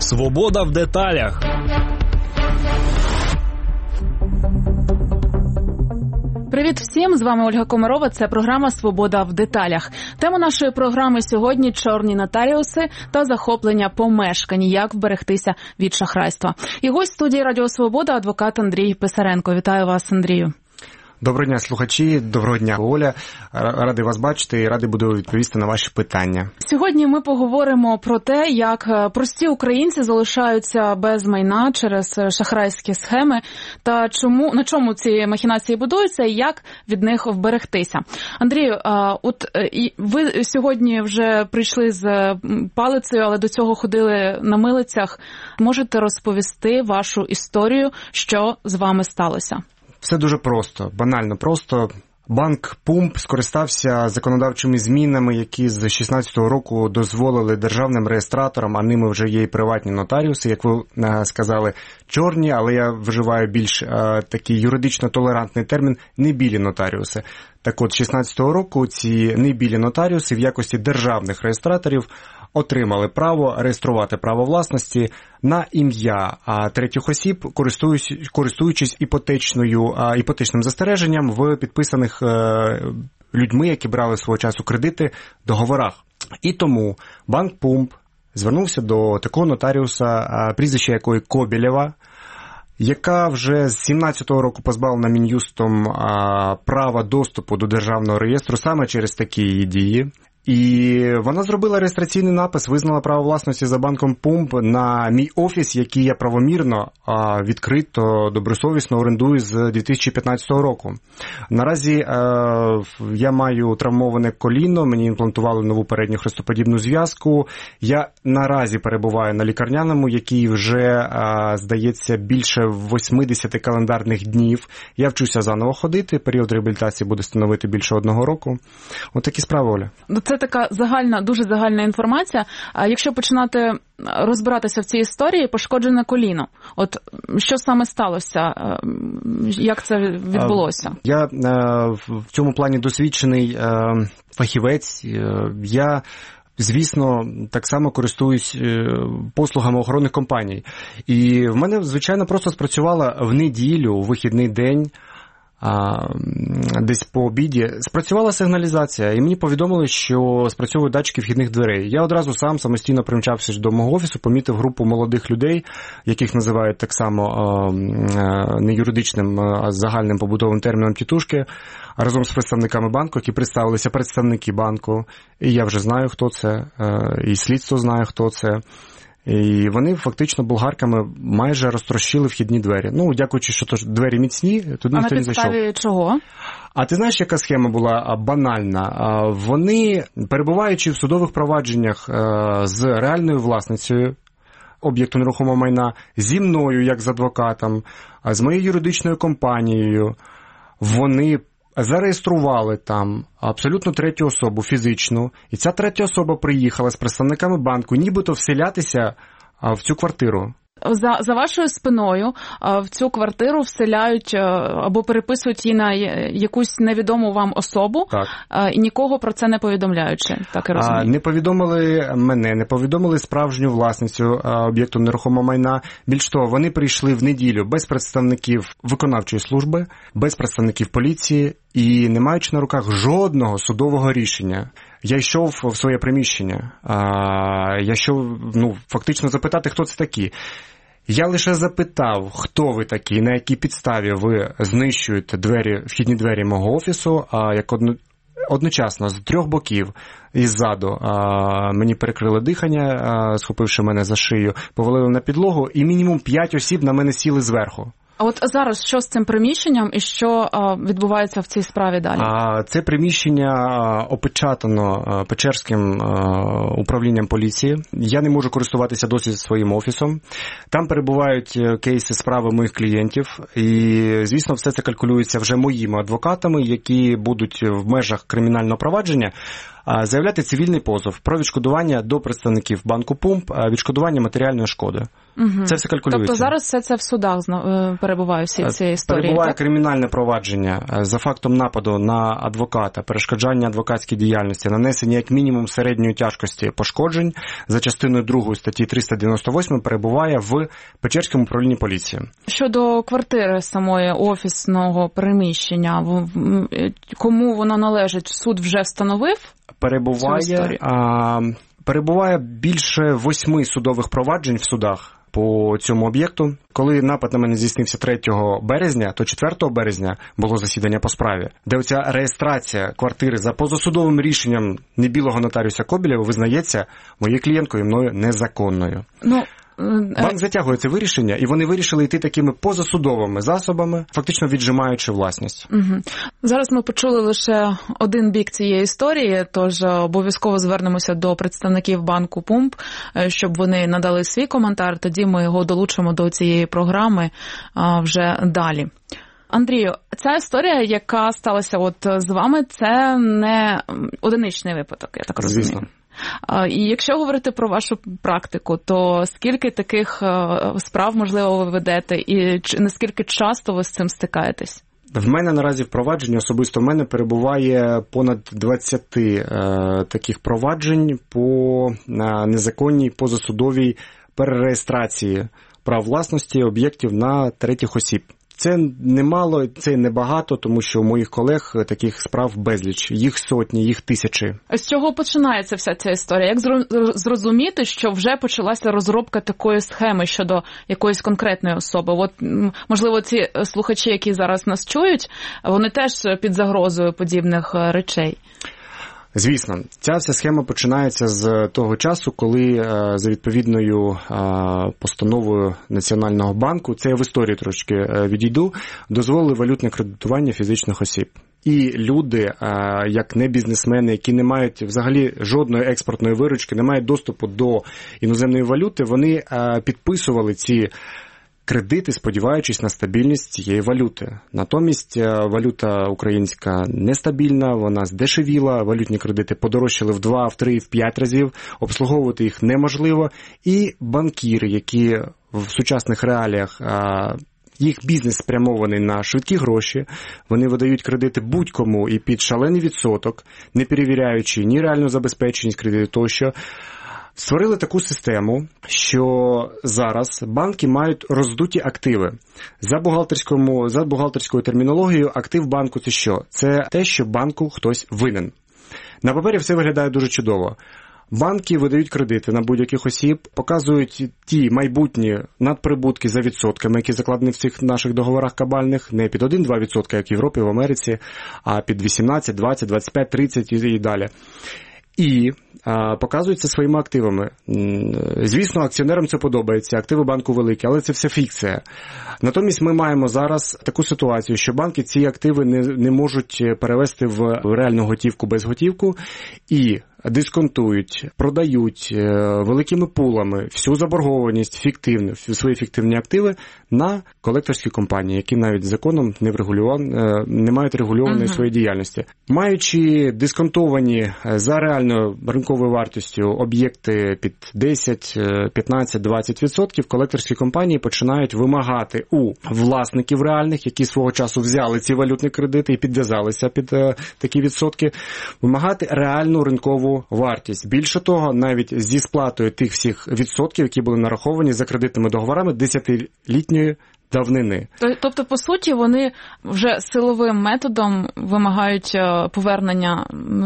Свобода в деталях. Привіт всім, з вами Ольга Комарова, це програма «Свобода в деталях». Тема нашої програми сьогодні – чорні нотаріуси та захоплення помешкань, як вберегтися від шахрайства. І гость студії Радіо Свобода – адвокат Андрій Писаренко. Вітаю вас, Андрію. Доброго дня, слухачі, доброго дня, Оля. Радий вас бачити і радий буду відповісти на ваші питання. Сьогодні ми поговоримо про те, як прості українці залишаються без майна через шахрайські схеми та на чому ці махінації будуються і як від них вберегтися. Андрію, ви сьогодні вже прийшли з палицею, але до цього ходили на милицях. Можете розповісти вашу історію, що з вами сталося? Все дуже просто, банально просто. Банк Пумп скористався законодавчими змінами, які з 2016 року дозволили державним реєстраторам, а ними вже є і приватні нотаріуси, як ви сказали, чорні, але я вживаю більш такий юридично толерантний термін – небілі нотаріуси. Так от, з 2016 року ці небілі нотаріуси в якості державних реєстраторів отримали право реєструвати право власності на ім'я третіх осіб, користуючись іпотечним застереженням в підписаних людьми, які брали свого часу кредити, договорах. І тому банк Пумп звернувся до такого нотаріуса, прізвище якої Кобєлєва, яка вже з 17-го року позбавлена Мін'юстом права доступу до державного реєстру саме через такі її дії. І вона зробила реєстраційний напис, визнала право власності за банком Пумп на мій офіс, який я правомірно, відкрито, добросовісно орендую з 2015 року. Наразі я маю травмоване коліно, мені імплантували нову передню хрестоподібну зв'язку. Я наразі перебуваю на лікарняному, який вже, здається, більше 80 календарних днів. Я вчуся заново ходити, період реабілітації буде становити більше 1 року. От такі справи, Оля. Це така загальна, дуже загальна інформація. А якщо починати розбиратися в цій історії, пошкоджене коліно. От що саме сталося? Як це відбулося? Я в цьому плані досвідчений фахівець. Я, звісно, так само користуюсь послугами охоронних компаній. І в мене, звичайно, просто спрацювала в неділю, у вихідний день, десь по обіді, спрацювала сигналізація, і мені повідомили, що спрацьовують датчики вхідних дверей. Я одразу самостійно примчався до мого офісу, помітив групу молодих людей, яких називають так само не юридичним, а загальним побутовим терміном тітушки, разом з представниками банку, які представилися представники банку. І я вже знаю, хто це, і слідство знає, хто це. І вони фактично болгарками майже розтрощили вхідні двері. Ну, дякуючи, що двері міцні, туди ніхто не зайшов. А на підставі чого? А ти знаєш, яка схема була банальна? Вони, перебуваючи в судових провадженнях з реальною власницею об'єкту нерухомого майна, зі мною, як з адвокатом, з моєю юридичною компанією, вони зареєстрували там абсолютно третю особу, фізичну, і ця третя особа приїхала з представниками банку нібито вселятися в цю квартиру. За вашою спиною в цю квартиру вселяють або переписують її на якусь невідому вам особу, і нікого про це не повідомляючи, так і розумію. Не повідомили мене, не повідомили справжню власницю об'єкту нерухомого майна. Більш того, вони прийшли в неділю без представників виконавчої служби, без представників поліції і не маючи на руках жодного судового рішення. Я йшов в своє приміщення, я йшов, фактично запитати, хто це такі. Я лише запитав, хто ви такі, на якій підставі ви знищуєте вхідні двері мого офісу, як одночасно з 3 боків і ззаду мені перекрили дихання, схопивши мене за шию, повалили на підлогу, і мінімум 5 осіб на мене сіли зверху. А от зараз що з цим приміщенням і що відбувається в цій справі далі? Це приміщення опечатано Печерським управлінням поліції. Я не можу користуватися досі своїм офісом. Там перебувають кейси справи моїх клієнтів. І, звісно, все це калькулюється вже моїми адвокатами, які будуть в межах кримінального провадження заявляти цивільний позов про відшкодування до представників банку Пумп, відшкодування матеріальної шкоди. Угу. Це все калькулюється. Тобто зараз все це в судах перебуває, всі ці історії? Перебуває так? Кримінальне провадження за фактом нападу на адвоката, перешкоджання адвокатській діяльності, нанесення як мінімум середньої тяжкості пошкоджень за частиною 2 статті 398 перебуває в Печерському управлінні поліції. Щодо квартири самої, офісного приміщення, кому воно належить, суд вже встановив? Перебуває більше 8 судових проваджень в судах по цьому об'єкту. Коли напад на мене здійснився 3 березня, то 4 березня було засідання по справі, де оця реєстрація квартири за позасудовим рішенням небілого нотаріуса Кобілєва визнається моєю клієнткою і мною незаконною. Банк затягує це вирішення, і вони вирішили йти такими позасудовими засобами, фактично віджимаючи власність. Угу. Зараз ми почули лише один бік цієї історії, тож обов'язково звернемося до представників банку Пумп, щоб вони надали свій коментар, тоді ми його долучимо до цієї програми вже далі. Андрію, ця історія, яка сталася з вами, це не одиничний випадок, я так розумію. Звісно. І якщо говорити про вашу практику, то скільки таких справ, можливо, ви ведете, і наскільки часто ви з цим стикаєтесь? В мене наразі впровадження, особисто в мене перебуває понад 20 таких проваджень по незаконній позасудовій перереєстрації прав власності об'єктів на третіх осіб. Це немало, це небагато, тому що у моїх колег таких справ безліч. Їх сотні, їх тисячі. З чого починається вся ця історія? Як зрозуміти, що вже почалася розробка такої схеми щодо якоїсь конкретної особи? Можливо, ці слухачі, які зараз нас чують, вони теж під загрозою подібних речей. Звісно, ця вся схема починається з того часу, коли за відповідною постановою Національного банку, це я в історії трошки відійду, дозволили валютне кредитування фізичних осіб. І люди, як не бізнесмени, які не мають взагалі жодної експортної виручки, не мають доступу до іноземної валюти, вони підписували ці кредити, сподіваючись на стабільність цієї валюти. Натомість валюта українська нестабільна, вона здешевіла, валютні кредити подорожчали в 2, в 3, в 5 разів, обслуговувати їх неможливо. І банкіри, які в сучасних реаліях їх бізнес спрямований на швидкі гроші, вони видають кредити будь-кому і під шалений відсоток, не перевіряючи ні реальну забезпеченість кредиту тощо, створили таку систему, що зараз банки мають роздуті активи. За бухгалтерською термінологією, актив банку – це що? Це те, що банку хтось винен. На папері все виглядає дуже чудово. Банки видають кредити на будь-яких осіб, показують ті майбутні надприбутки за відсотками, які закладені в цих наших договорах кабальних, не під 1-2%, як в Європі, в Америці, а під 18, 20, 25, 30 і далі. І показуються своїми активами. Звісно, акціонерам це подобається, активи банку великі, але це все фікція. Натомість ми маємо зараз таку ситуацію, що банки ці активи не можуть перевести в реальну готівку без готівку і дисконтують, продають великими пулами всю заборгованість, свої фіктивні активи на колекторські компанії, які навіть законом не мають регульованої своєї діяльності. Маючи дисконтовані за реальною ринковою вартістю об'єкти під 10, 15, 20%, колекторські компанії починають вимагати у власників реальних, які свого часу взяли ці валютні кредити і підв'язалися під такі відсотки, вимагати реальну ринкову вартість. Більше того, навіть зі сплатою тих всіх відсотків, які були нараховані за кредитними договорами 10-літньої давнини. Тобто, по суті, вони вже силовим методом вимагають повернення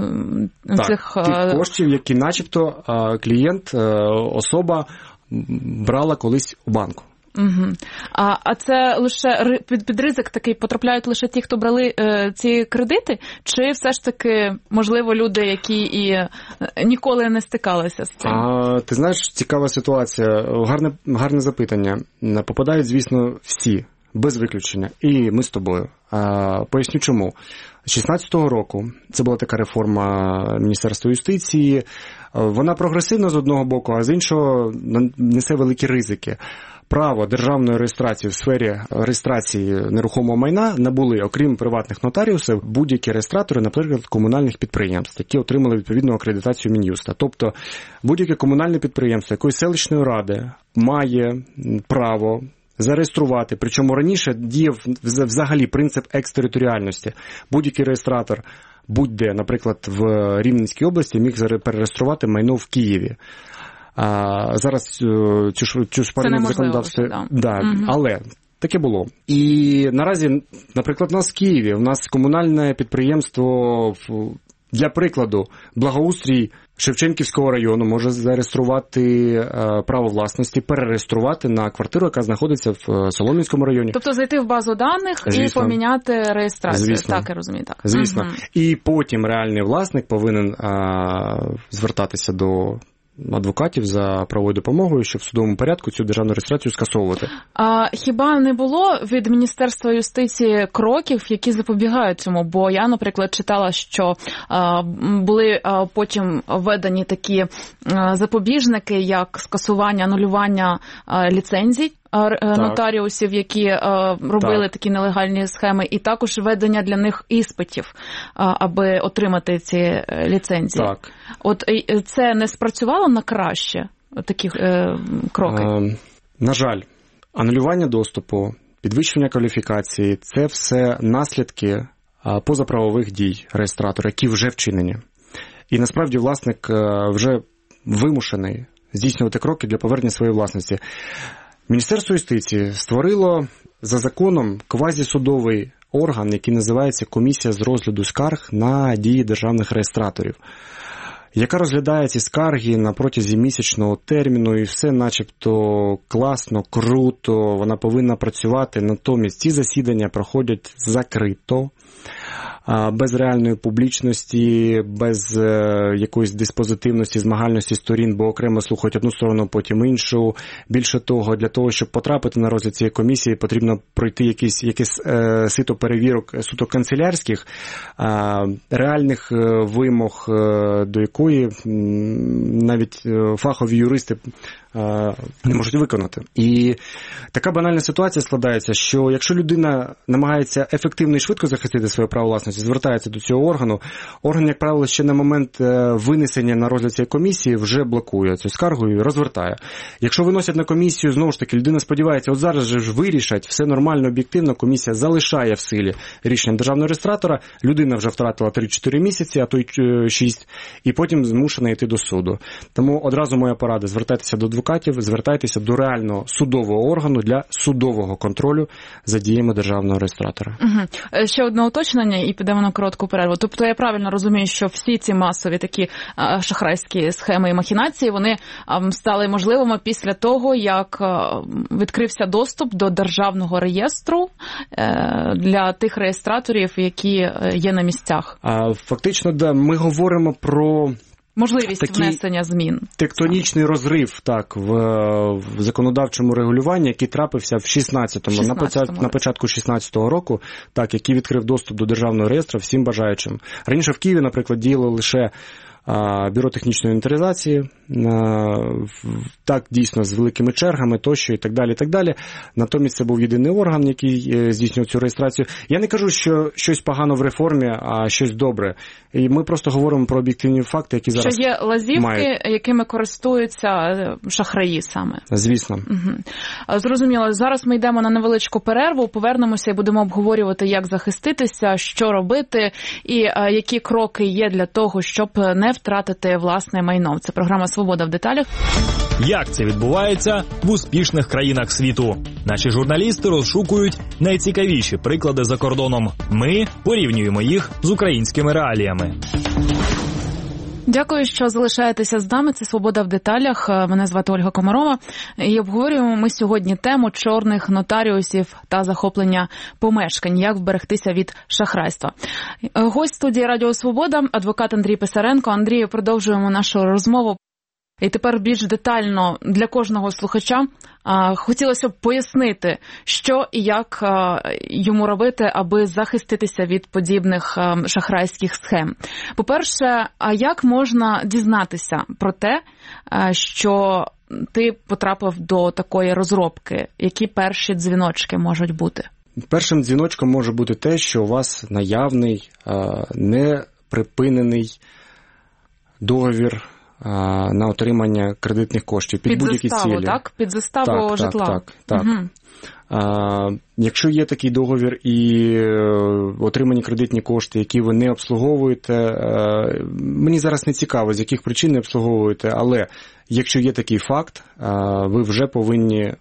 цих тих коштів, які начебто клієнт, особа брала колись у банку. Угу. А це лише під ризик такий потрапляють лише ті, хто брали ці кредити? Чи все ж таки, можливо, люди, які і ніколи не стикалися з цим? Ти знаєш, цікава ситуація. Гарне запитання. Попадають, звісно, всі, без виключення. І ми з тобою. Поясню чому. З 16-го року, це була така реформа Міністерства юстиції, вона прогресивна з одного боку, а з іншого несе великі ризики. право державної реєстрації в сфері реєстрації нерухомого майна набули, окрім приватних нотаріусів, будь-які реєстратори, наприклад, комунальних підприємств, які отримали відповідну акредитацію Мін'юста. Тобто будь-яке комунальне підприємство якоїсь селищної ради має право зареєструвати, причому раніше діяв взагалі принцип екстериторіальності. Будь-який реєстратор будь-де, наприклад, в Рівненській області міг перереєструвати майно в Києві. Зараз цю шпарину законодавство... Але таке було. І наразі, наприклад, у нас в Києві, у нас комунальне підприємство, для прикладу, благоустрій Шевченківського району може зареєструвати право власності, перереєструвати на квартиру, яка знаходиться в Солом'янському районі. Тобто зайти в базу даних і поміняти реєстрацію. Звісно. Так, я розумію. Так. Звісно. І потім реальний власник повинен звертатися до адвокатів за правовою допомогою, щоб в судовому порядку цю державну реєстрацію скасовувати. А хіба не було від Міністерства юстиції кроків, які запобігають цьому? Бо я, наприклад, читала, що були потім введені такі запобіжники, як скасування, анулювання ліцензій нотаріусів, які робили такі нелегальні схеми, і також введення для них іспитів, аби отримати ці ліцензії. Так. От це не спрацювало на краще, такі кроки? На жаль, анулювання доступу, підвищення кваліфікації – це все наслідки позаправових дій реєстратора, які вже вчинені. І насправді власник вже вимушений здійснювати кроки для повернення своєї власності. Міністерство юстиції створило за законом квазісудовий орган, який називається Комісія з розгляду скарг на дії державних реєстраторів, яка розглядає ці скарги на протязі місячного терміну, і все начебто класно, круто, вона повинна працювати. Натомість ці засідання проходять закрито, без реальної публічності, без якоїсь диспозитивності, змагальності сторін, бо окремо слухають одну сторону, потім іншу. Більше того, для того, щоб потрапити на розгляд цієї комісії, потрібно пройти якесь сито перевірок суто канцелярських, реальних вимог, до якої навіть фахові юристи не можуть виконати. І така банальна ситуація складається, що якщо людина намагається ефективно і швидко захистити своє право власності, звертається до цього органу, орган, як правило, ще на момент винесення на розгляд цієї комісії вже блокує цю скаргу і розвертає. Якщо виносять на комісію, знову ж таки, людина сподівається, от зараз же ж вирішать, все нормально, об'єктивно, комісія залишає в силі рішення державного реєстратора, людина вже втратила 3-4 місяці, а то й 6, і потім змушена йти до суду. Тому одразу моя порада – звертайтеся до адвокатів, звертайтеся до реального судового органу для судового контролю за діями державного реєстратора. Угу. Ще одне уточнення і підемо на коротку перерву. Тобто я правильно розумію, що всі ці масові такі шахрайські схеми і махінації, вони стали можливими після того, як відкрився доступ до державного реєстру для тих реєстраторів, які є на місцях? Фактично, да, ми говоримо про можливість внесення змін. Тектонічний розрив, так, в законодавчому регулюванні, який трапився в 16-му, на початку 16-го року, так, який відкрив доступ до державного реєстру всім бажаючим. Раніше в Києві, наприклад, діяло лише бюро технічної інвентаризації, так, дійсно, з великими чергами, тощо, і так далі, і так далі. Натомість це був єдиний орган, який здійснював цю реєстрацію. Я не кажу, що щось погано в реформі, а щось добре. І ми просто говоримо про об'єктивні факти, які зараз мають. Що є лазівки, якими користуються шахраї саме. Звісно. Угу. Зрозуміло. Зараз ми йдемо на невеличку перерву, повернемося і будемо обговорювати, як захиститися, що робити і які кроки є для того, щоб не втратити власне майно. Це програма «Свобода в деталях». Як це відбувається в успішних країнах світу? Наші журналісти розшукують найцікавіші приклади за кордоном. Ми порівнюємо їх з українськими реаліями. Дякую, що залишаєтеся з нами. Це «Свобода в деталях». Мене звати Ольга Комарова. І обговорюємо ми сьогодні тему чорних нотаріусів та захоплення помешкань. Як вберегтися від шахрайства. Гость студії Радіо Свобода, адвокат Андрій Писаренко. Андрію, продовжуємо нашу розмову. І тепер більш детально для кожного слухача хотілося б пояснити, що і як йому робити, аби захиститися від подібних шахрайських схем. По-перше, а як можна дізнатися про те, що ти потрапив до такої розробки? Які перші дзвіночки можуть бути? Першим дзвіночком може бути те, що у вас наявний, неприпинений договір на отримання кредитних коштів під будь-які цілі. Так? Під заставу житла. Так. Угу. Якщо є такий договір і отримані кредитні кошти, які ви не обслуговуєте, мені зараз не цікаво, з яких причин не обслуговуєте, але якщо є такий факт, ви вже повинні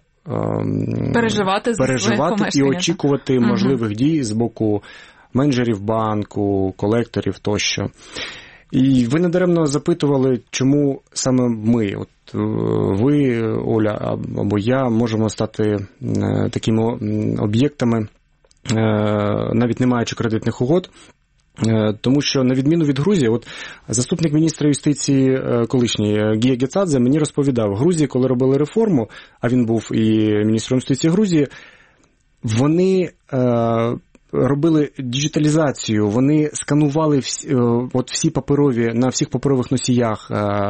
переживати і очікувати можливих дій з боку менеджерів банку, колекторів тощо. І ви недаремно запитували, чому саме ми, от ви, Оля, або я, можемо стати такими об'єктами, навіть не маючи кредитних угод. Тому що, на відміну від Грузії, от заступник міністра юстиції колишній Гія Гецадзе мені розповідав, в Грузії, коли робили реформу, а він був і міністром юстиції Грузії, вони робили діджиталізацію, вони сканували всі паперові, на всіх паперових носіях,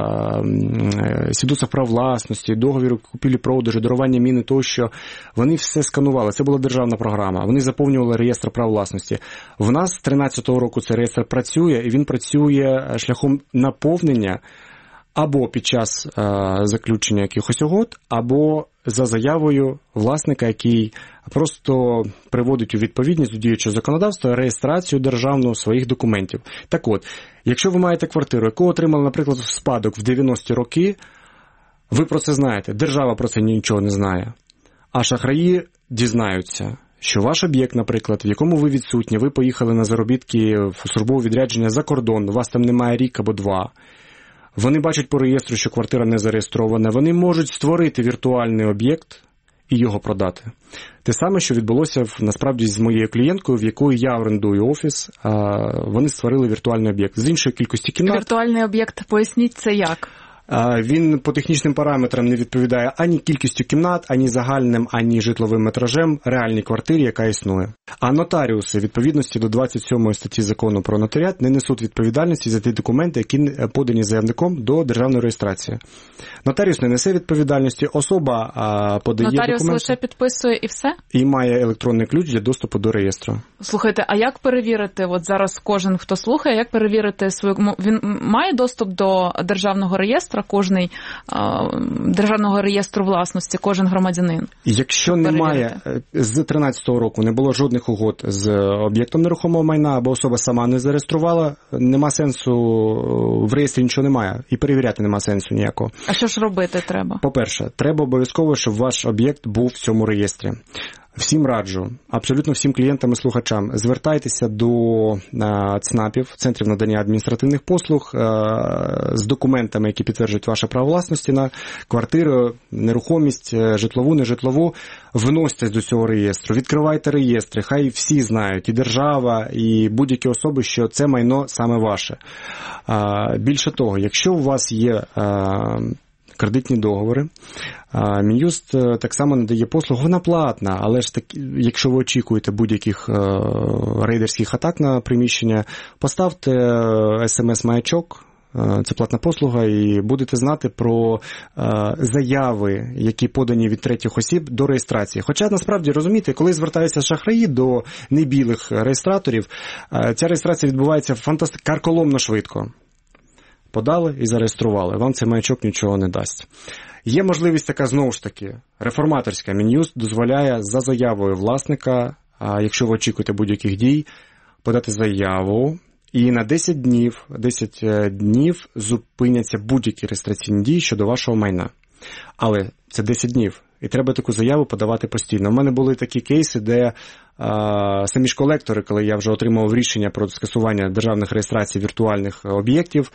свідоцтва прав власності, договір купівлі-продажу, дарування міни тощо. Вони все сканували. Це була державна програма. Вони заповнювали реєстр прав власності. В нас з 2013 року цей реєстр працює, і він працює шляхом наповнення або під час заключення якихось угод, або за заявою власника, який просто приводить у відповідність до діючого законодавства реєстрацію державну своїх документів. Так от, якщо ви маєте квартиру, яку отримали, наприклад, в спадок в 90-ті роки, ви про це знаєте, держава про це нічого не знає. А шахраї дізнаються, що ваш об'єкт, наприклад, в якому ви відсутні, ви поїхали на заробітки в службове відрядження за кордон, у вас там немає рік або два. Вони бачать по реєстру, що квартира не зареєстрована. Вони можуть створити віртуальний об'єкт і його продати. Те саме, що відбулося насправді з моєю клієнткою, в якої я орендую офіс. Вони створили віртуальний об'єкт з іншої кількості кімнат. Віртуальний об'єкт, поясніть, це як? Він по технічним параметрам не відповідає ані кількістю кімнат, ані загальним, ані житловим метражем реальній квартирі, яка існує. А нотаріуси, відповідності до 27 статті Закону про нотаріат, не несуть відповідальності за ті документи, які подані заявником до державної реєстрації. Нотаріус не несе відповідальності, особа подає документи. Нотаріус лише підписує і все? І має електронний ключ для доступу до реєстру. Слухайте, а як перевірити, от зараз кожен, хто слухає, як перевірити свою... Він має доступ до державного реєстру, кожний державного реєстру власності, кожен громадянин? Якщо немає, з 13-го року не було жодних угод з об'єктом нерухомого майна, або особа сама не зареєструвала, нема сенсу, в реєстрі нічого немає, і перевіряти нема сенсу ніякого. А що ж робити треба? По-перше, треба обов'язково, щоб ваш об'єкт був в цьому реєстрі. Всім раджу, абсолютно всім клієнтам і слухачам, звертайтеся до ЦНАПів, Центрів надання адміністративних послуг, з документами, які підтверджують ваше право власності на квартиру, нерухомість, житлову, нежитлову, вносьтесь до цього реєстру, відкривайте реєстри, хай всі знають, і держава, і будь-які особи, що це майно саме ваше. Більше того, якщо у вас є кредитні договори, Мін'юст так само надає послугу, вона платна, але ж так, якщо ви очікуєте будь-яких рейдерських атак на приміщення, поставте смс-маячок, це платна послуга, і будете знати про заяви, які подані від третіх осіб до реєстрації. Хоча, насправді, розумієте, коли звертаються шахраї до небілих реєстраторів, ця реєстрація відбувається карколомно швидко. Подали і зареєстрували. Вам цей маячок нічого не дасть. Є можливість така, знову ж таки, реформаторська. Мін'юст дозволяє за заявою власника, якщо ви очікуєте будь-яких дій, подати заяву, і на 10 днів зупиняться будь-які реєстраційні дії щодо вашого майна. Але це 10 днів. І треба таку заяву подавати постійно. У мене були такі кейси, де самі ж колектори, коли я вже отримав рішення про скасування державних реєстрацій віртуальних об'єктів,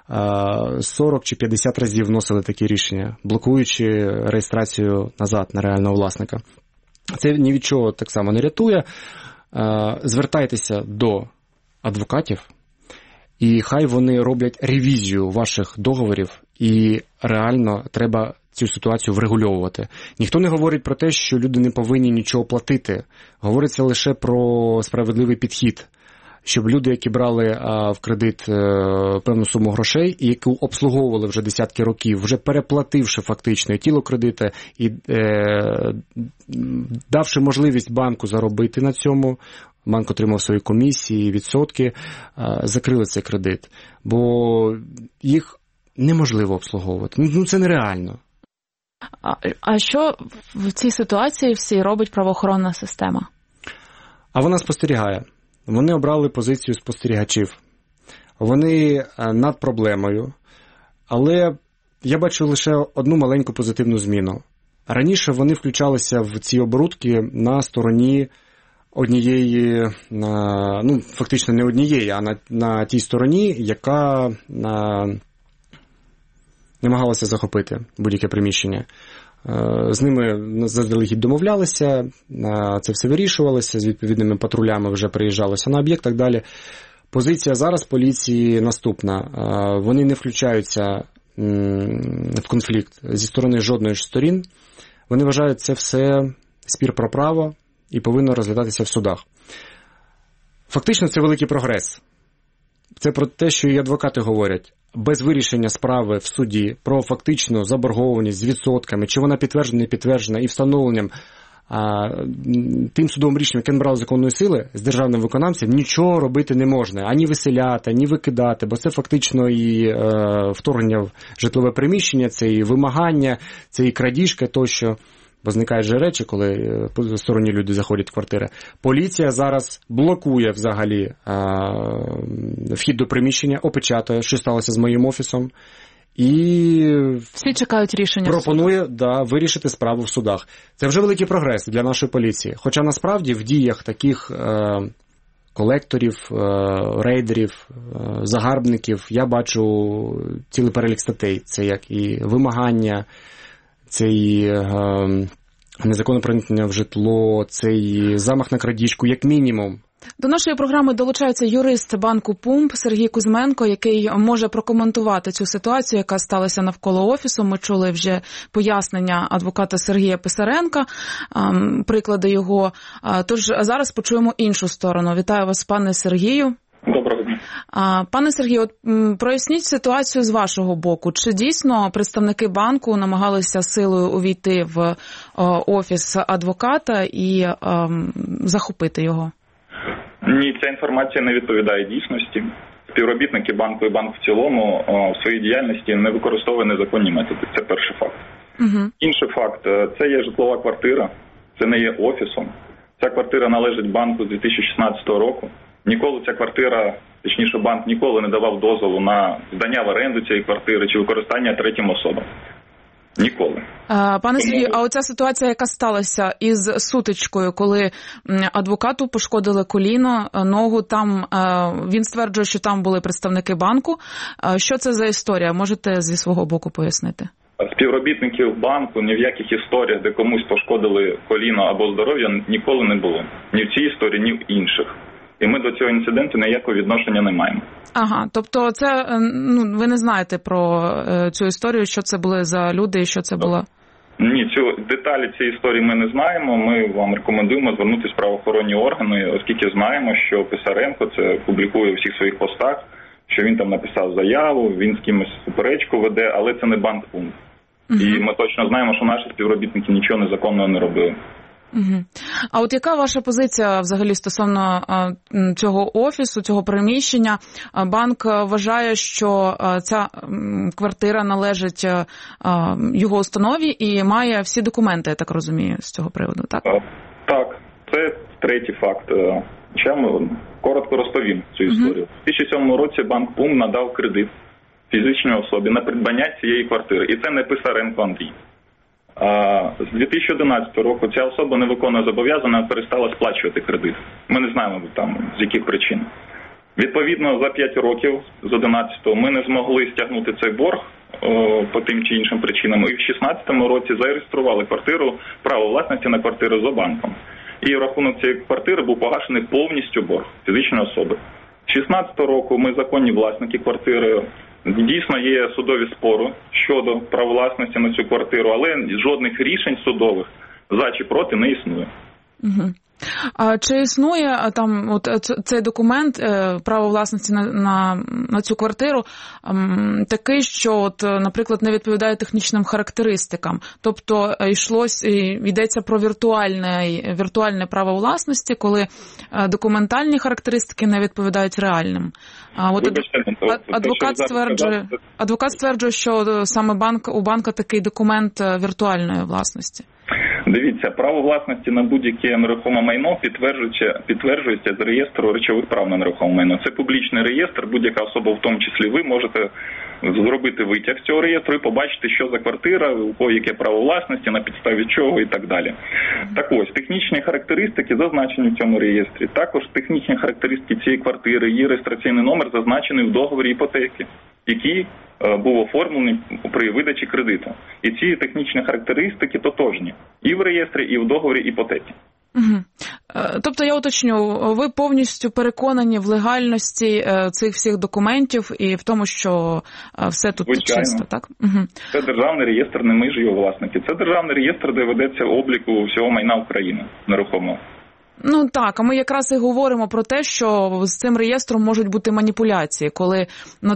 40 чи 50 разів вносили такі рішення, блокуючи реєстрацію назад на реального власника. Це ні від чого так само не рятує. Звертайтеся до адвокатів, і хай вони роблять ревізію ваших договорів, і реально треба цю ситуацію врегульовувати. Ніхто не говорить про те, що люди не повинні нічого платити. Говориться лише про справедливий підхід. щоб люди, які брали в кредит певну суму грошей і яку обслуговували вже десятки років, вже переплативши фактично і тіло кредита, і давши можливість банку заробити на цьому, банк отримав свої комісії, відсотки, закрили цей кредит. Бо їх неможливо обслуговувати. Ну, це нереально. А що в цій ситуації всій робить правоохоронна система? А вона спостерігає. Вони обрали позицію спостерігачів. Вони над проблемою. Але я бачу лише одну маленьку позитивну зміну. Раніше вони включалися в ці оборудки на стороні однієї, ну, фактично не однієї, а на тій стороні, яка намагалася захопити будь-яке приміщення. З ними заздалегідь домовлялися, це все вирішувалося, з відповідними патрулями вже приїжджалося на об'єкт і так далі. Позиція зараз поліції наступна. Вони не включаються в конфлікт зі сторони жодної ж сторін. Вони вважають це все спір про право і повинно розглядатися в судах. Фактично це великий прогрес. Це про те, що і адвокати говорять. Без вирішення справи в суді про фактичну заборгованість з відсотками, чи вона підтверджена, не підтверджена, і встановленням тим судовим рішенням, яке набрало законної сили, з державним виконавцем, нічого робити не можна. Ані виселяти, ані викидати, бо це фактично і вторгнення в житлове приміщення, це і вимагання, це і крадіжка тощо. Бо зникають же речі, коли сторонні люди заходять в квартири. Поліція зараз блокує взагалі вхід до приміщення, опечатує, що сталося з моїм офісом. І всі чекають рішення. Пропонує вирішити справу в судах. Це вже великий прогрес для нашої поліції. Хоча насправді в діях таких колекторів, рейдерів, загарбників я бачу цілий перелік статей. Це як і вимагання, це і незаконне проникнення в житло, це і замах на крадіжку, як мінімум. До нашої програми долучається юрист банку «Пумп» Сергій Кузьменко, який може прокоментувати цю ситуацію, яка сталася навколо офісу. Ми чули вже пояснення адвоката Сергія Писаренка, приклади його. Тож зараз почуємо іншу сторону. Вітаю вас, пане Сергію. Доброго дня. Пане Сергію, от проясніть ситуацію з вашого боку. Чи дійсно представники банку намагалися силою увійти в офіс адвоката і захопити його? Ні, ця інформація не відповідає дійсності. Співробітники банку і банк в цілому в своїй діяльності не використовують незаконні методи. Це перший факт. Угу. Інший факт – це є житлова квартира, це не є офісом. Ця квартира належить банку з 2016 року. Ніколи ця квартира, точніше банк ніколи не давав дозволу на здання в оренду цієї квартири чи використання третім особам. Ніколи. Пане Сергію, а оця ситуація, яка сталася із сутичкою, коли адвокату пошкодили коліно, ногу, там він стверджує, що там були представники банку. Що це за історія? Можете зі свого боку пояснити? Співробітників банку ні в яких історіях, де комусь пошкодили коліно або здоров'я, ніколи не було. Ні в цій історії, ні в інших. І ми до цього інциденту ніякого відношення не маємо. Ага, тобто це, ви не знаєте про цю історію, що це були за люди і що це було? Ні, деталі цієї історії ми не знаємо. Ми вам рекомендуємо звернутися в правоохоронні органи, оскільки знаємо, що Писаренко це публікує у всіх своїх постах, що він там написав заяву, він з кимось суперечку веде, але це не банк «Пумп». Угу. І ми точно знаємо, що наші співробітники нічого незаконного не робили. Угу. А от яка ваша позиція взагалі стосовно цього офісу, цього приміщення? Банк вважає, що ця квартира належить його установі і має всі документи, я так розумію, з цього приводу, так? Так, це третій факт. Я коротко розповім цю історію. У 2007 році банк «Пумп» надав кредит фізичній особі на придбання цієї квартири. І це не Писаренко Андрій. З 2011 року ця особа не виконує зобов'язання, перестала сплачувати кредит. Ми не знаємо там з яких причин. Відповідно, за 5 років з 11-го ми не змогли стягнути цей борг по тим чи іншим причинам. І в 2016 році зареєстрували квартиру, право власності на квартиру за банком. І в рахунок цієї квартири був погашений повністю борг фізичної особи. З 2016 року ми законні власники квартири. Дійсно є судові спори щодо права власності на цю квартиру, але жодних рішень судових за чи проти не існує. Угу. А чи існує там от цей документ право власності на цю квартиру такий, що от, наприклад, не відповідає технічним характеристикам? Тобто йдеться про віртуальне право власності, коли документальні характеристики не відповідають реальним. Адвокат стверджує, що саме у банка такий документ віртуальної власності. Дивіться, право власності на будь-яке нерухоме майно підтверджується з реєстру речових прав на нерухоме майно. Це публічний реєстр, будь-яка особа, в тому числі ви, можете зробити витяг з цього реєстру і побачити, що за квартира, у кого яке право власності, на підставі чого і так далі. Так ось, технічні характеристики зазначені в цьому реєстрі. Також технічні характеристики цієї квартири, її реєстраційний номер зазначений в договорі іпотеки, який був оформлений при видачі кредиту. І ці технічні характеристики тотожні і в реєстрі, і в договорі іпотеки. Угу. Тобто, я уточню, ви повністю переконані в легальності цих всіх документів і в тому, що все тут чисто, так? Угу. Це державний реєстр, не ми ж його власники. Це державний реєстр, де ведеться облік всього майна України нерухомого. Ну так, а ми якраз і говоримо про те, що з цим реєстром можуть бути маніпуляції, коли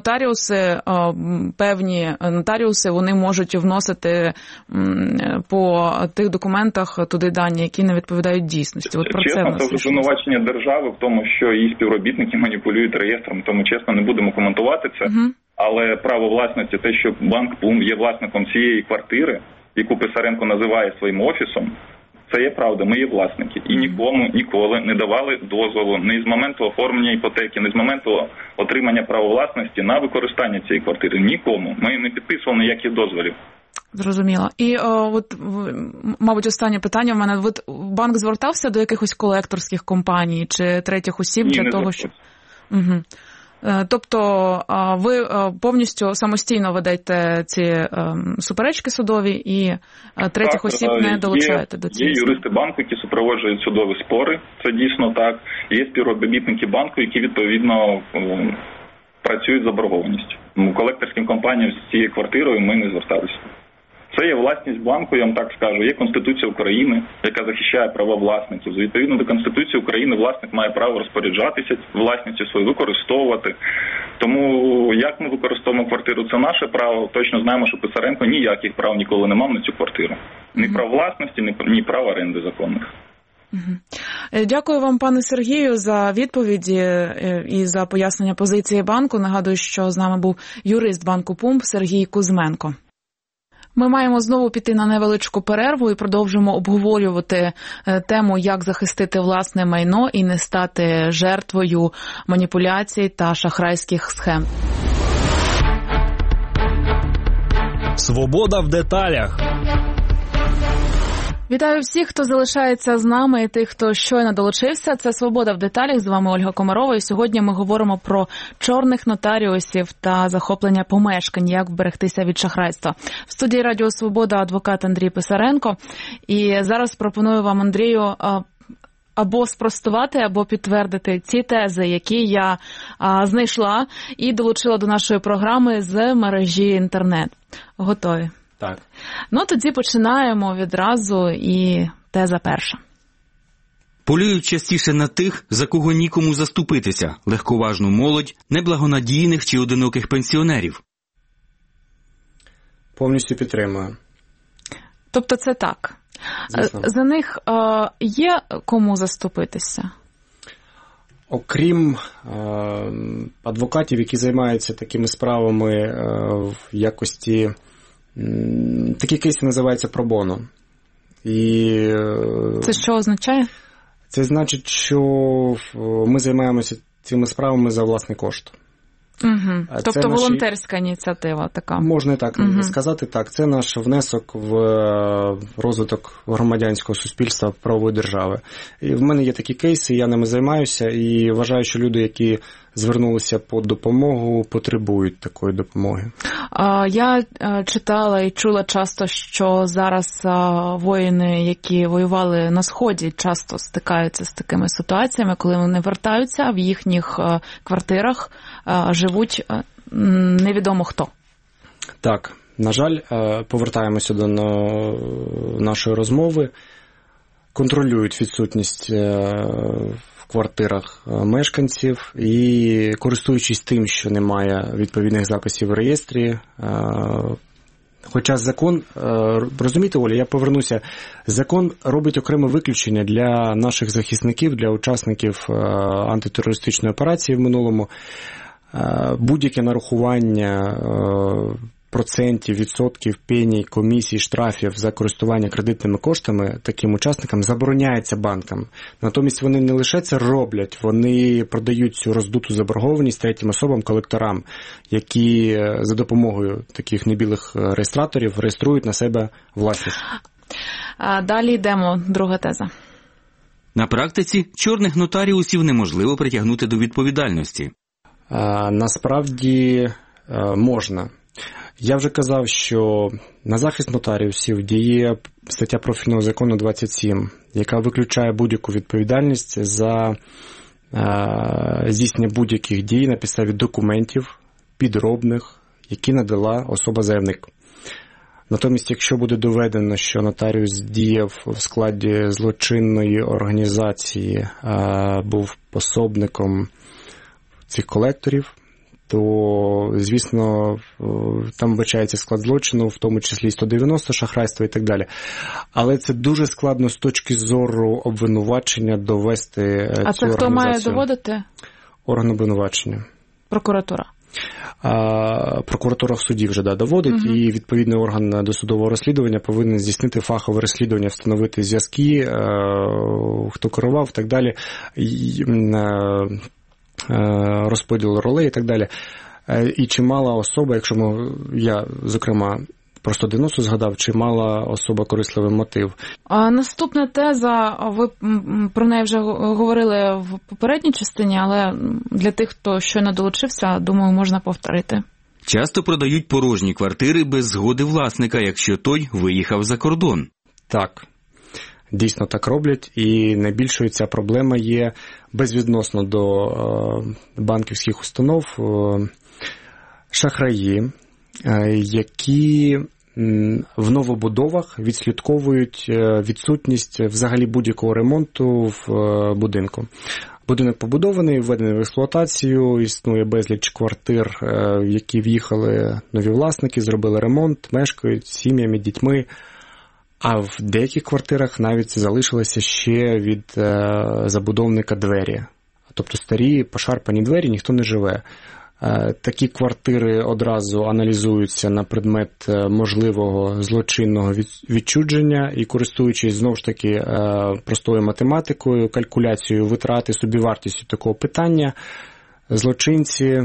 певні нотаріуси, вони можуть вносити по тих документах туди дані, які не відповідають дійсності. От про чесно, це вже звинувачення держави в тому, що її співробітники маніпулюють реєстром, тому чесно не будемо коментувати це. Угу. Але право власності, те, що банк Пум є власником цієї квартири, яку Писаренко називає своїм офісом, це є правда, ми є власники. І нікому ніколи не давали дозволу ні з моменту оформлення іпотеки, ні з моменту отримання права власності на використання цієї квартири. Нікому. Ми не підписували ніяких дозволів. Зрозуміло. І мабуть, останнє питання в мене. Банк звертався до якихось колекторських компаній чи третіх осіб для того, щоб... Угу. Тобто ви повністю самостійно ведете ці суперечки судові і третіх осіб не долучаєте до цього? Є юристи банку, які супроводжують судові спори, це дійсно так. Є співробітники банку, які відповідно працюють з заборгованістю. Колекторським компаніям з цією квартирою ми не зверталися. Це є власність банку, я вам так скажу. Є Конституція України, яка захищає права власників. Відповідно до Конституції України власник має право розпоряджатися власністю свою, використовувати. Тому як ми використовуємо квартиру, це наше право. Точно знаємо, що Писаренко ніяких прав ніколи не мав на цю квартиру. Ні прав власності, ні прав оренди законних. Дякую вам, пане Сергію, за відповіді і за пояснення позиції банку. Нагадую, що з нами був юрист банку Пумп Сергій Кузьменко. Ми маємо знову піти на невеличку перерву і продовжимо обговорювати тему, як захистити власне майно і не стати жертвою маніпуляцій та шахрайських схем. Свобода в деталях. Вітаю всіх, хто залишається з нами і тих, хто щойно долучився. Це «Свобода в деталях», з вами Ольга Комарова. І сьогодні ми говоримо про чорних нотаріусів та захоплення помешкань, як вберегтися від шахрайства. В студії Радіо Свобода адвокат Андрій Писаренко. І зараз пропоную вам, Андрію, або спростувати, або підтвердити ці тези, які я знайшла і долучила до нашої програми з мережі інтернет. Готові? Так. Ну, тоді починаємо відразу, і теза перша. Полюють частіше на тих, за кого нікому заступитися, легковажну молодь, неблагонадійних чи одиноких пенсіонерів. Повністю підтримую. Тобто це так. Звісно. За них є кому заступитися? Окрім адвокатів, які займаються такими справами в якості... Такі кейси називаються пробоно. І це що означає? Це значить, що ми займаємося цими справами за власний кошт. Угу. Тобто волонтерська ініціатива така. Можна і так сказати. Так, це наш внесок в розвиток громадянського суспільства, правової держави. І в мене є такі кейси, я ними займаюся і вважаю, що люди, які звернулися по допомогу, потребують такої допомоги. Я читала і чула часто, що зараз воїни, які воювали на Сході, часто стикаються з такими ситуаціями, коли вони вертаються, а в їхніх квартирах живуть невідомо хто. Так, на жаль, повертаємося до нашої розмови. контролюють відсутність в квартирах мешканців і, користуючись тим, що немає відповідних записів в реєстрі, хоча закон, розумієте, Оля, я повернуся, закон робить окреме виключення для наших захисників, для учасників антитерористичної операції в минулому. Будь-яке нарахування процентів, відсотків, пеній, комісій, штрафів за користування кредитними коштами таким учасникам забороняється банкам. Натомість вони не лише це роблять, вони продають цю роздуту заборгованість третім особам, колекторам, які за допомогою таких небілих реєстраторів реєструють на себе власність. Далі йдемо. Друга теза. На практиці чорних нотаріусів неможливо притягнути до відповідальності. Насправді можна. Я вже казав, що на захист нотаріусів діє стаття профільного закону 27, яка виключає будь-яку відповідальність за здійснення будь-яких дій на підставі документів підробних, які надала особа-заявник. Натомість, якщо буде доведено, що нотаріус діяв в складі злочинної організації, був пособником цих колекторів, то, звісно, там вбачається склад злочину, в тому числі 190, шахрайство і так далі. Але це дуже складно з точки зору обвинувачення довести цю організацію. А це хто має доводити? Орган обвинувачення. Прокуратура. Прокуратура в суді вже доводить, і відповідний орган досудового розслідування повинен здійснити фахове розслідування, встановити зв'язки, хто керував і так далі, розподіл ролей і так далі. І чимала особа, якщо я, зокрема, про 190 згадав, чимала особа корисливий мотив. Наступна теза, ви про неї вже говорили в попередній частині, але для тих, хто щойно долучився, думаю, можна повторити. Часто продають порожні квартири без згоди власника, якщо той виїхав за кордон. Так. Дійсно так роблять, і найбільшою ця проблема є безвідносно до банківських установ шахраї, які в новобудовах відслідковують відсутність взагалі будь-якого ремонту в будинку. Будинок побудований, введений в експлуатацію, існує безліч квартир, в які в'їхали нові власники, зробили ремонт, мешкають з сім'ями, дітьми. А в деяких квартирах навіть залишилися ще від забудовника двері. Тобто старі, пошарпані двері, ніхто не живе. Такі квартири одразу аналізуються на предмет можливого злочинного відчуження і, користуючись, знову ж таки, простою математикою, калькуляцією витрати, собівартістю такого питання, злочинці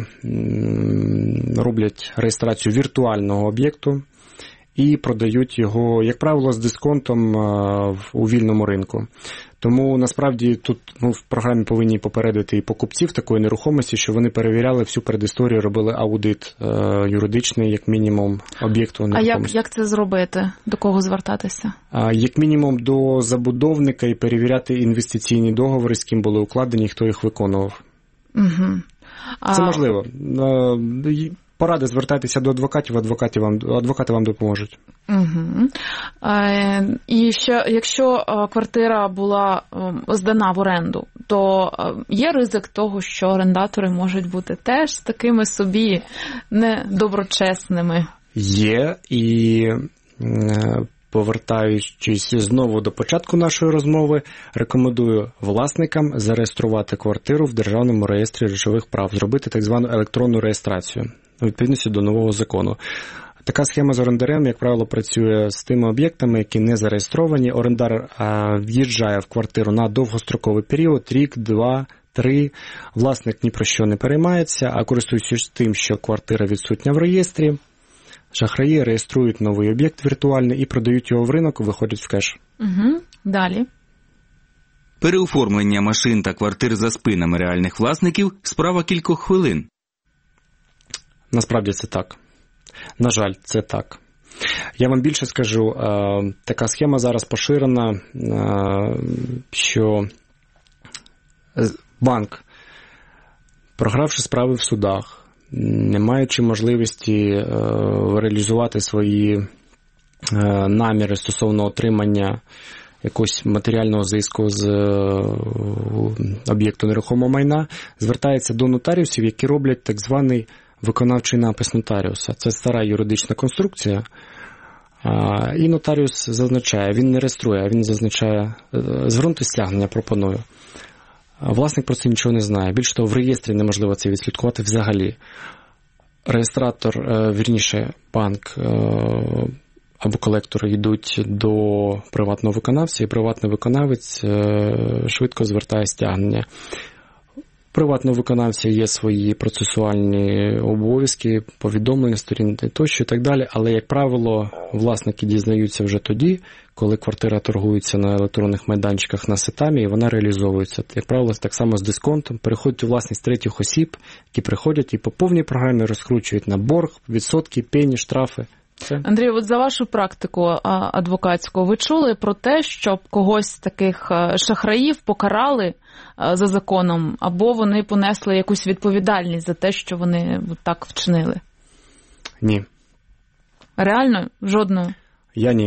роблять реєстрацію віртуального об'єкту і продають його, як правило, з дисконтом у вільному ринку. Тому, насправді, тут ми в програмі повинні попередити і покупців такої нерухомості, що вони перевіряли всю передісторію, робили аудит юридичний, як мінімум, об'єкту нерухомості. А як це зробити? До кого звертатися? Як мінімум, до забудовника і перевіряти інвестиційні договори, з ким були укладені, хто їх виконував. Угу. Це можливо. Поради звертайтеся до адвокатів, адвокати вам допоможуть. Угу. І ще, якщо квартира була здана в оренду, то є ризик того, що орендатори можуть бути теж такими собі недоброчесними? Є, і повертаючись знову до початку нашої розмови, рекомендую власникам зареєструвати квартиру в Державному реєстрі речових прав, зробити так звану електронну реєстрацію у відповідності до нового закону. Така схема з орендарем, як правило, працює з тими об'єктами, які не зареєстровані. Орендар в'їжджає в квартиру на довгостроковий період, рік, 2, 3. Власник ні про що не переймається, а користуючись тим, що квартира відсутня в реєстрі, шахраї реєструють новий об'єкт віртуальний і продають його в ринок, виходять в кеш. Угу. Далі. Переоформлення машин та квартир за спинами реальних власників – справа кількох хвилин. Насправді це так. На жаль, це так. Я вам більше скажу, така схема зараз поширена, що банк, програвши справи в судах, не маючи можливості реалізувати свої наміри стосовно отримання якогось матеріального зиску з об'єкту нерухомого майна, звертається до нотаріусів, які роблять так званий виконавчий напис нотаріуса. Це стара юридична конструкція. І нотаріус зазначає, він не реєструє, а він зазначає, звернути стягнення пропоную. Власник про це нічого не знає. Більше того, в реєстрі неможливо це відслідкувати взагалі. Реєстратор, вірніше, банк або колектори йдуть до приватного виконавця, і приватний виконавець швидко звертає стягнення. Приватного виконавця є свої процесуальні обов'язки, повідомлення сторін тощо і так далі, але, як правило, власники дізнаються вже тоді, коли квартира торгується на електронних майданчиках на сетамі, і вона реалізовується. Як правило, так само з дисконтом. Переходять у власність третіх осіб, які приходять і по повній програмі розкручують на борг, відсотки, пені, штрафи. Все. Андрій, от за вашу практику адвокатську, ви чули про те, щоб когось з таких шахраїв покарали за законом, або вони понесли якусь відповідальність за те, що вони так вчинили? Ні. Реально? Жодного? Я ні.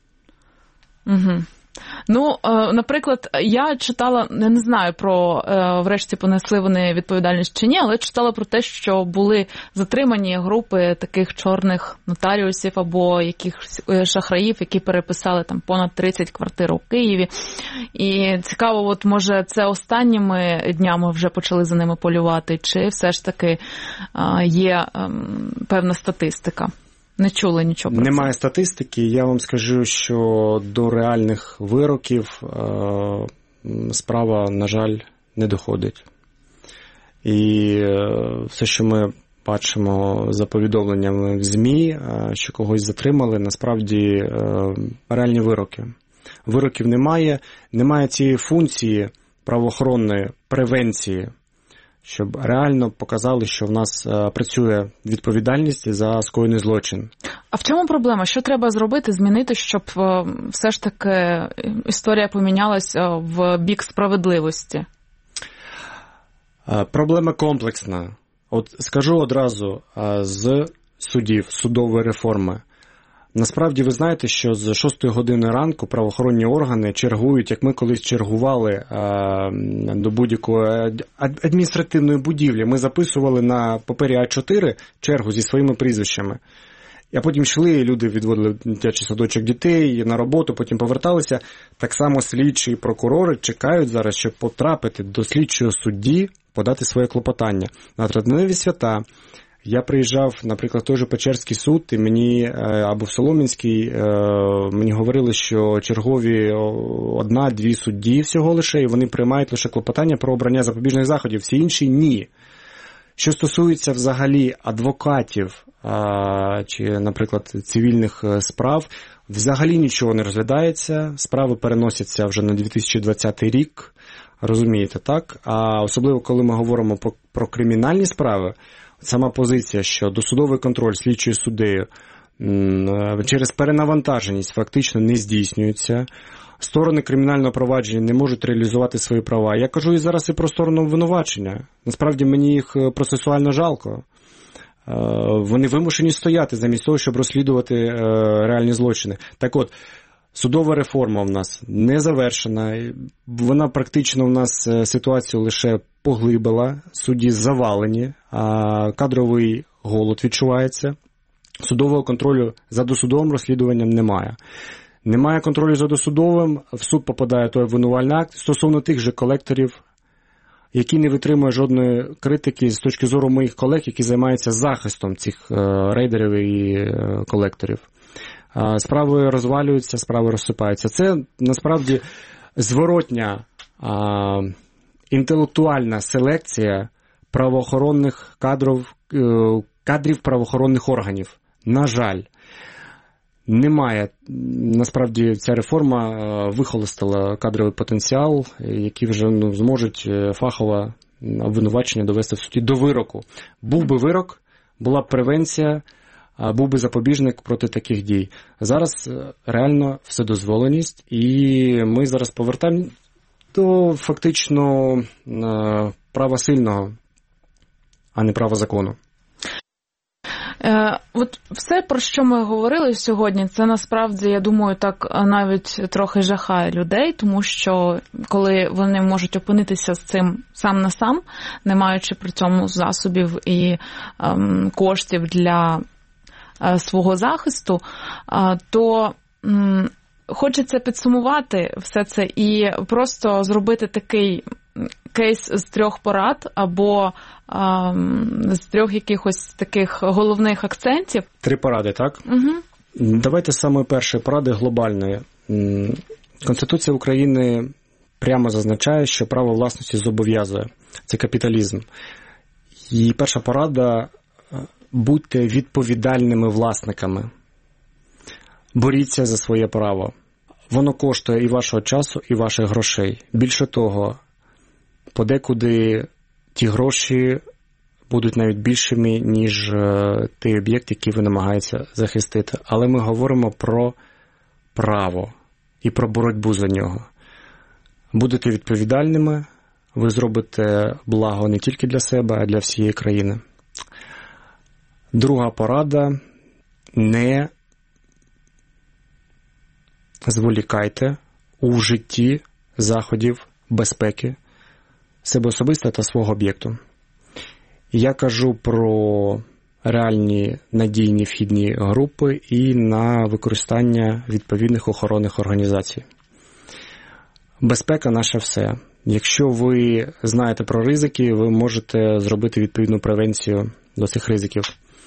Угу. Ну, наприклад, я читала, я не знаю про, врешті, понесли вони відповідальність чи ні, але читала про те, що були затримані групи таких чорних нотаріусів або якихось шахраїв, які переписали там понад 30 квартир у Києві. І цікаво, от може це останніми днями вже почали за ними полювати, чи все ж таки є певна статистика? Не чули нічого про це. Немає статистики. Я вам скажу, що до реальних вироків справа, на жаль, не доходить. І все, що ми бачимо за повідомленнями в ЗМІ, що когось затримали, насправді реальні вироки. Вироків немає. Немає цієї функції правоохоронної превенції, щоб реально показали, що в нас працює відповідальність за скоєний злочин. А в чому проблема? Що треба зробити, змінити, щоб все ж таки історія помінялася в бік справедливості? Проблема комплексна. От скажу одразу, з судів, судової реформи. Насправді ви знаєте, що з 6 години ранку правоохоронні органи чергують, як ми колись чергували до будь-якої адміністративної будівлі. Ми записували на папері А4 чергу зі своїми прізвищами. А потім йшли, люди відводили дитячий садочок дітей на роботу, потім поверталися. Так само слідчі і прокурори чекають зараз, щоб потрапити до слідчого судді, подати своє клопотання. На традинові свята я приїжджав, наприклад, в той же Печерський суд, і мені, або в Солом'янський, мені говорили, що чергові 1-2 судді всього лише, і вони приймають лише клопотання про обрання запобіжних заходів, всі інші – ні. Що стосується взагалі адвокатів чи, наприклад, цивільних справ, взагалі нічого не розглядається, справи переносяться вже на 2020 рік, розумієте, так? А особливо, коли ми говоримо про кримінальні справи, сама позиція, що досудовий контроль слідчою суддею через перенавантаженість фактично не здійснюється, сторони кримінального провадження не можуть реалізувати свої права. Я кажу і зараз і про сторону обвинувачення. Насправді мені їх процесуально жалко. Вони вимушені стояти замість того, щоб розслідувати реальні злочини. Так от, судова реформа в нас не завершена. Вона практично у нас ситуацію лише поглибила. Судді завалені, а кадровий голод відчувається. Судового контролю за досудовим розслідуванням немає. Немає контролю за досудовим, в суд попадає той обвинувальний акт стосовно тих же колекторів, які не витримують жодної критики з точки зору моїх колег, які займаються захистом цих рейдерів і колекторів. Справи розвалюються, справи розсипаються. Це, насправді, зворотня інтелектуальна селекція правоохоронних кадрів правоохоронних органів. На жаль, немає. Насправді, ця реформа вихолостила кадровий потенціал, який вже зможуть фахове обвинувачення довести в суді до вироку. Був би вирок, була б превенція, був би запобіжник проти таких дій. Зараз реально вседозволеність, і ми зараз повертаємо до фактично права сильного, а не права закону. От все, про що ми говорили сьогодні, це насправді, я думаю, так навіть трохи жахає людей, тому що коли вони можуть опинитися з цим сам на сам, не маючи при цьому засобів і коштів для свого захисту, то хочеться підсумувати все це і просто зробити такий кейс з 3 порад або з 3 якихось таких головних акцентів. 3 поради, так? Угу. Давайте з самої першої поради глобальної. Конституція України прямо зазначає, що право власності зобов'язує. Це капіталізм. І перша порада – будьте відповідальними власниками. Боріться за своє право. Воно коштує і вашого часу, і ваших грошей. Більше того, подекуди ті гроші будуть навіть більшими, ніж той об'єкт, який ви намагаєтеся захистити. Але ми говоримо про право і про боротьбу за нього. Будете відповідальними, ви зробите благо не тільки для себе, а для всієї країни. Друга порада – не зволікайте у вжитті заходів безпеки себе особисто та свого об'єкту. Я кажу про реальні надійні вхідні групи і на використання відповідних охоронних організацій. Безпека – наше все. Якщо ви знаєте про ризики, ви можете зробити відповідну превенцію до цих ризиків.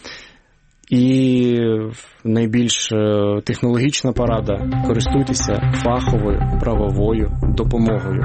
І найбільш технологічна порада – користуйтеся фаховою правовою допомогою.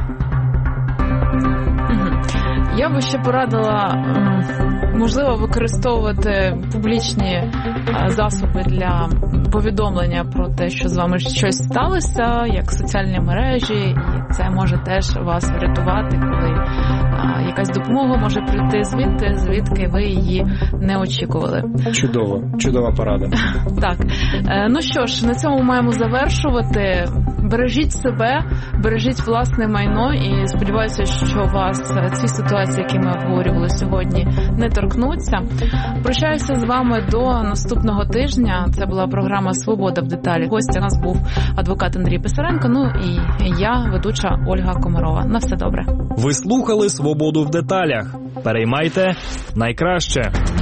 Я би ще порадила, можливо, використовувати публічні засоби для повідомлення про те, що з вами щось сталося, як соціальні мережі, і це може теж вас врятувати, коли якась допомога може прийти звідки ви її не очікували. Чудова порада. Так. Ну що ж, на цьому маємо завершувати. Бережіть себе, бережіть власне майно і сподіваюся, що вас ці ситуації, які ми обговорювали сьогодні, не торкнуться. Прощаюся з вами до наступного тижня. Це була програма «Свобода в деталі». Гостя у нас був адвокат Андрій Писаренко, ну і я, ведуча Ольга Комарова. На все добре. Ви слухали «Свободу в деталях». Переймайте найкраще.